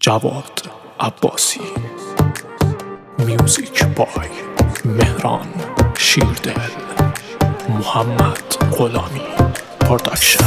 جواد عباسی. میوزیک بای مهران شیردل. محمد غلامی پروداکشن.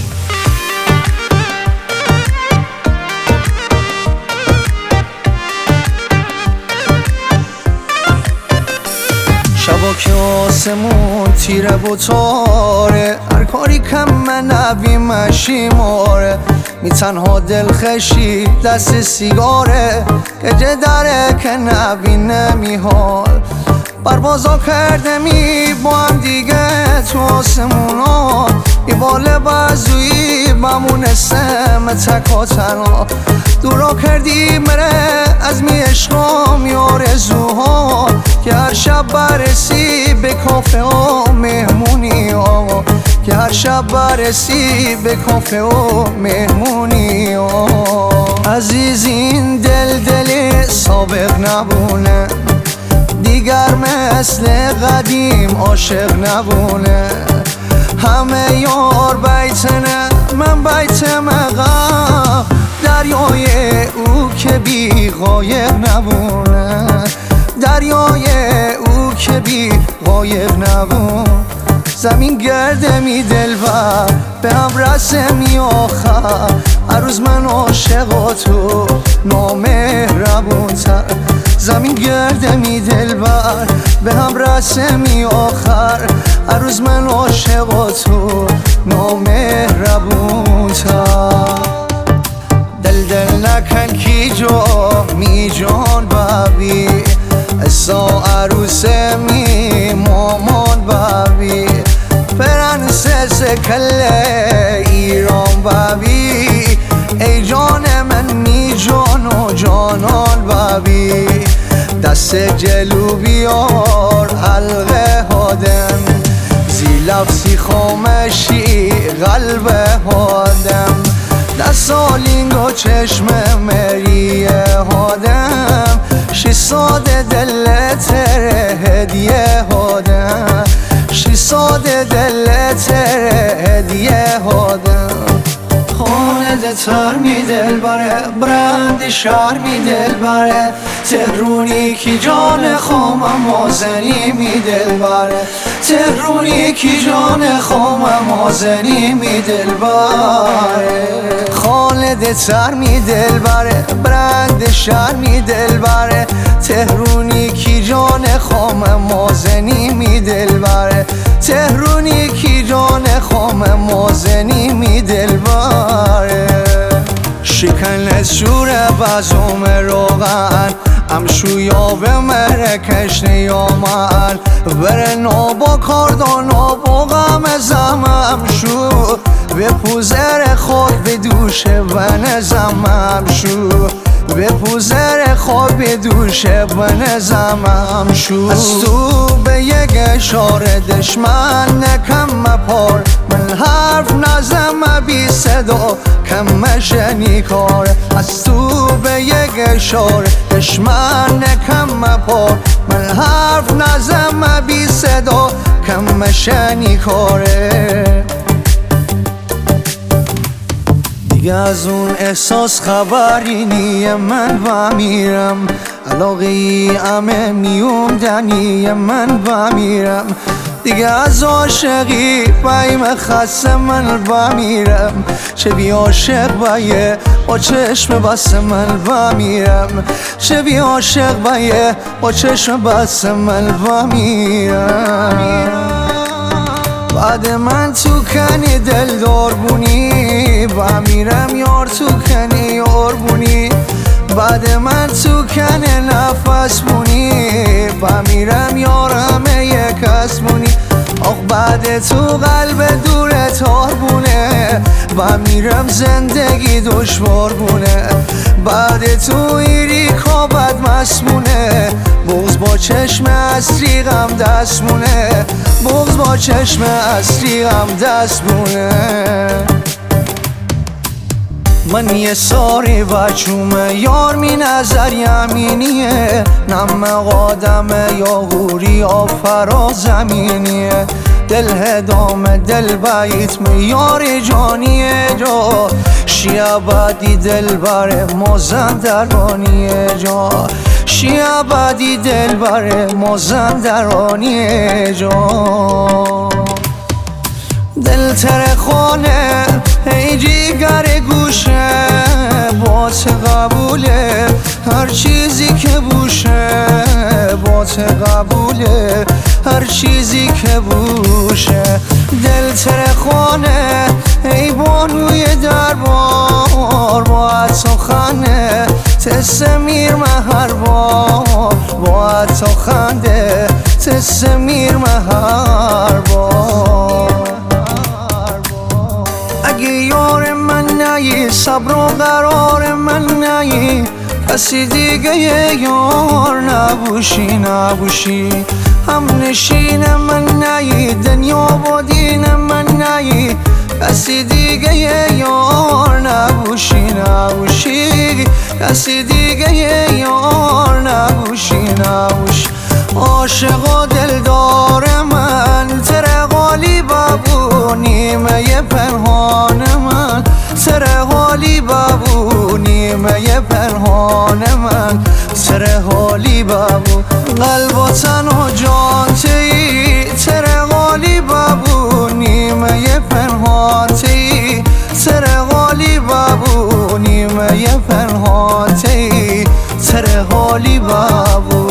شبا که آسمون تیره و تاره، هر کاری کم من نبی مشیماره، می تنها دل خشی دست سیگاره، که داره که نبی نمیحال. پروازا کرده می با هم دیگه تو آسمونا، ای بال بازویی بمونستم تکا تنها. دورا کردی مره از می عشقام یا آرزوها، که هر شب برسی به کافه و مهمونی ها، که هر شب برسی به کافه و مهمونی ها. عزیز این دل سابق نبونه، دیگر مثل قدیم عاشق نبونه. همه یار بیتنه من بیت مغم، دریای او که بی غایب نبونه، دریای او که بی غایب نبون. زمین گرده می دلبر به هم رسمی آخر، هر روز من عاشق و تو نامهربون تر. زمین گرده می دلبر به هم رسمی آخر، هر روز من عاشق و تو نامهربون تر. دل نکن کی جا می جان بابی، اسا عروس می مامان بابی، پرنسس کل ایران بابی، ای جان من می جان و جانان بابی. دست جلو بیار حلقه هادم، زی لفظی خامشی قلب هادم. دست آلینگ و چشم مری هادم، شی ساده دل تره هدیه هادم، شی ساده دل تره هدیه هادم. خانه تر می دل بره، برند شهر می دل بره، تهرونی کی جان خامم مازنی می دل بره، تهرونی کی جان خامم مازنی می دل بره. خالد تر می دل بره، برند شهر می دل بره، تهرونی کی جان خامم مازنی می دل بره، تهرونی کی جان خامم مازنی می دل بره. شکن از شور بازوم روغن، امشویا به مرکش نیامن، بره نابا کاردان و غم زمم شو، به پوزر خود به دوش بنزمم شو، به پوزر خود به دوش بنزمم شو. از تو به یک اشاره دشمن نکم مپار، من حرف نزم بی صدا کم مشنی کار. از تو به یک اشاره دشمن نکم مپار، من حرف نزم بی صدا کم مشنی کاره. دیگه از اون احساس خبری نیه، من بمیرم علاقه ای امه میومدنی من بمیرم. دیگه از عاشقی بایم خسته من بمیرم، چه بی عاشق بایه با چشم بس من بمیرم، چه بی عاشق بایه با چشم بس من بمیرم. بعد من تو کنی دل دار بونی، بمیرم یار تو کنی یار بونی. بعد من تو کنی نفس بونی، بمیرم یار همه یک کس بونی. آخ بعد تو قلب دور تار بونه، بمیرم زندگی دشوار بونه. بعد تو ایری کابد مسمونه، بغض با چشم اصلی غم دست مونه، بغض با چشم اصلی غم دست مونه. من یه ساری بچومه یار می نظر یمینیه، نم قادمه یا غوری یا فرا زمینیه. دل هدام دل بیت میار جانیه جا شیعه بدی دل بر مازندرانیه جا شیعه بدی دل بر مازندرانیه جا دل تر خانه ای جیگر گوشه بات قبوله هر چیزی که بوشه بات قبوله هر چیزی که بوشه دل تر خانه ای بانوی دربار با سخنه تسمیر مهر بار با تو خنده تسمیر مهر بار اگه یار من نی صبر و قرار من نی کسی دیگه یار نبوشی نبوشی هم نشین من نی دنیا و دین من نی کسی دیگه یار نبوشی نبوشی کسی دیگه یار نبوشی نبوشی عاشق و دلدار من تره غالی بابو نیمه پنهان من تره غالی بابو نیمه پنهان من تره غالی بابو قلب و تن و جان تی تره غالی بابو نیمه پنهان تی تره غالی بابو نیمه پنهان تی تره غالی بابو